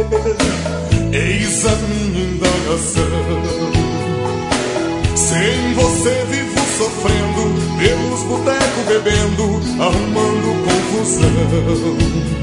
Eis a minha indagação. Sem você vivo sofrendo, pelos botecos bebendo, arrumando confusão.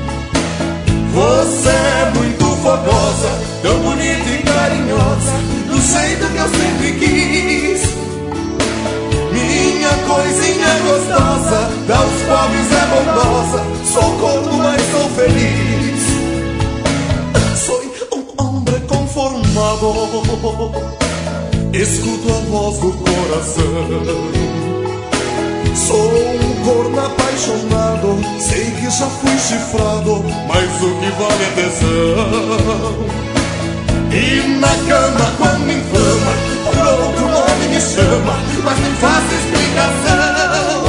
Você é muito fogosa, tão bonita e carinhosa, do jeito que eu sempre quis. Minha coisinha gostosa, dá aos pobres é bondosa, sou corno, mas sou feliz. Sou um homem conformado, escuto a voz do coração. Sou um corno apaixonado, sei que já fui chifrado, mas o que vale é tesão. E na cama quando me inflama, por outro nome me chama, mas nem faço explicação.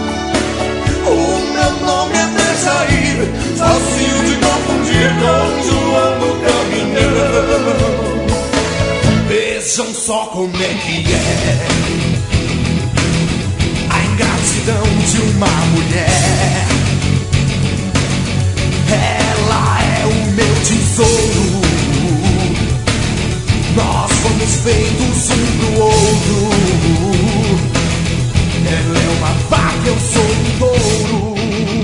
O meu nome é Dejair, fácil de confundir com João do Caminhão. Vejam só como é que é a ingratidão de uma mulher. Ela é o meu tesouro, nós fomos feitos um pro outro. Ela é uma vaca, eu sou um touro.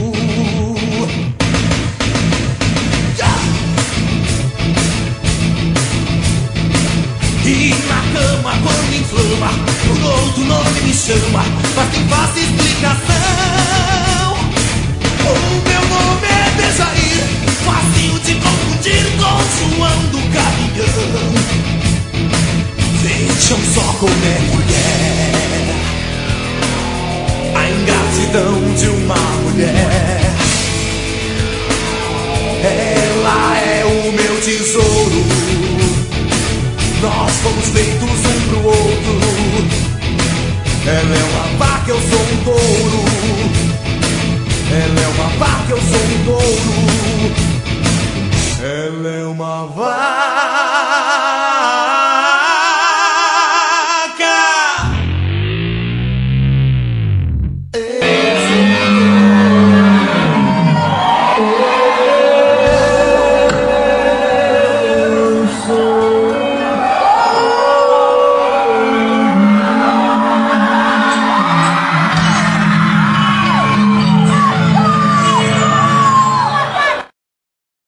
E na cama quando inflama, por outro nome me chama, mas quem faz explicação.